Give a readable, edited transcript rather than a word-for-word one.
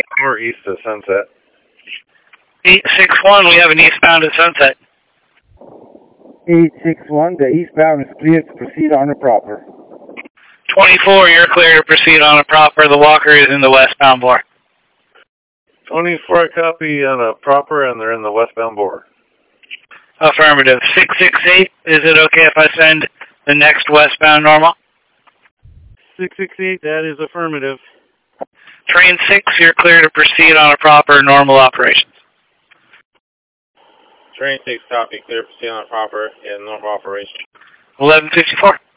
Or east of Sunset. 861, we have an eastbound at Sunset. 861, the eastbound is clear to proceed on a proper. 24, you're clear to proceed on a proper. The walker is in the westbound bore. 24, copy on a proper, and they're in the westbound bore. Affirmative. 668, is it okay if I send the next westbound normal? 668, that is affirmative. Train 6, you're clear to proceed on a proper normal operations. Train 6, copy, clear to proceed on a proper and normal operation. 1154.